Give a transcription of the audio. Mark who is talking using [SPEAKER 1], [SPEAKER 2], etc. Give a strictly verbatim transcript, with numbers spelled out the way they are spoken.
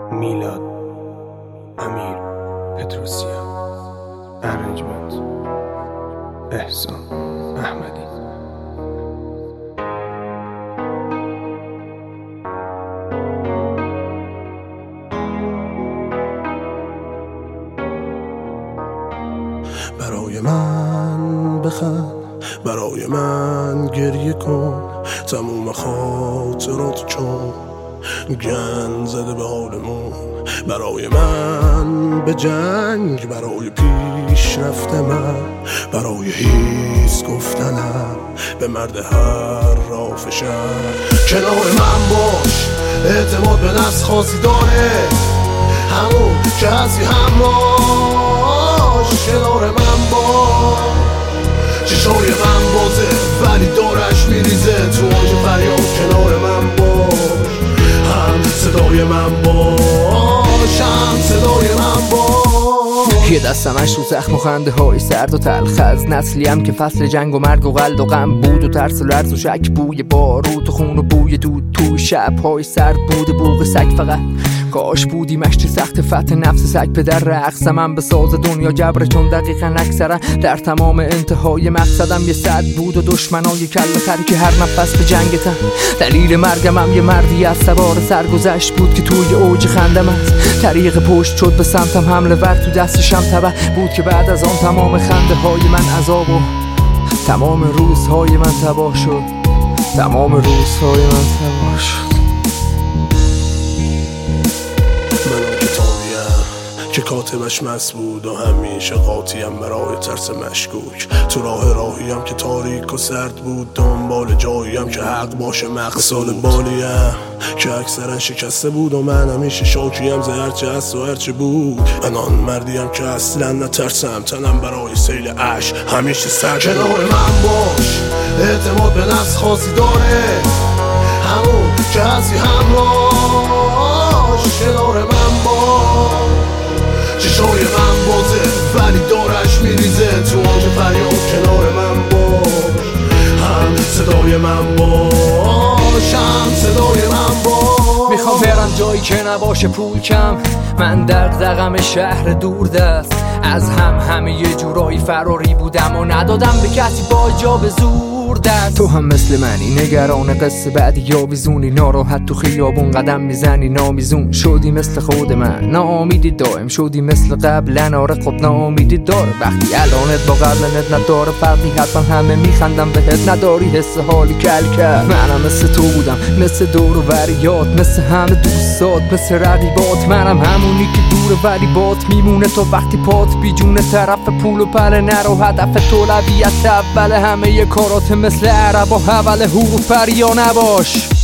[SPEAKER 1] میلاد امیر پتروسیان، ارنجمنت احسان احمدی.
[SPEAKER 2] برای من بخند، برای من گریه کن، تموم خاطرات چون گند زده به حالمون. برای من به جنگ، برای پیشرفت من، برای هیچ گفتنم به مرد هر راه شهر. کنار من باش، اعتماد به نفس خاصی داره، همون که هستی همراش. کنار من باش، چشای من بازه ولی دارش میریزه تو آج فریاد. کنار من باش، هم صدای من باش، هم صدای من باش.
[SPEAKER 3] یه دستمش رو زخم و خنده های سرد و تلخ از نسلیم که فصل جنگ و مرگ و قلد و غم بود و ترس و لرز و شک، بوی بارود و خون و بوی دود توی شب‌های سرد بود. بوق سگ فقط کاش بودی مشتی سخت فتح نفس سگ پدر رقص من به ساز دنیا جبره، چون دقیقا اکثرا در تمام انتهای مقصدم یه صد بود و دشمنای کل خری که هر نفس به جنگتن. دلیل مرگم هم یه مردی از سوار سرگذشت بود که توی اوج خندم است طریق پشت شد به سمتم حمله ور، تو دستشم تبع بود که بعد از آن تمام خنده های من عذاب و تمام روزهای من تباه شد، تمام روزهای من تباه شد.
[SPEAKER 2] که کاتبش مس بود و همیشه قاطیم برای ترس مشکوک. تو راه راهیم که تاریک و سرد بود، دنبال جاییم که حق باشه مقصال بالیم که اکثرا شکسته بود و من همیشه شاکیم زه هرچه هست و هرچه بود. من آن مردیم که اصلا نترسم، تنم برای سیل عشق همیشه سرد. کنار من باش، اعتماد به نفس خاصی داره، همون که هستی همراش. کنار من باش، چشای من بازه ولی دارش میریزه تو آج فریاد. کنار من باش، هم صدای من باش، هم صدای من باش.
[SPEAKER 3] میخوام برم جایی که نباشه پول کم، من دغدغم شهر دور دست از هم همه یه جورایی فراری بودم و ندادم به کسی با جا به زور دست. تو هم مثل منی نگران قصه بعدی یا بیزونی، ناراحت تو خیابون قدم میزنی نامیزون شدی مثل خود من، ناامیدی دائم شدی مثل قبل. آره خب ناامیدی داره وقتی الانت با قبلنت نداره فرقی، حتما همه میخندم بهت نداری حس حالی کل کرد. منم مثل تو بودم، مثل دور و وریات، مثل همه دوستات، مثل رقیبات. منم همونی که دوره ولی بات میمونه تا وقتی پات بیجونه. طرف پول و پله نرو، هدف اولویت اول همه ی کارات مثل عرب و حول حروف پریا نباش.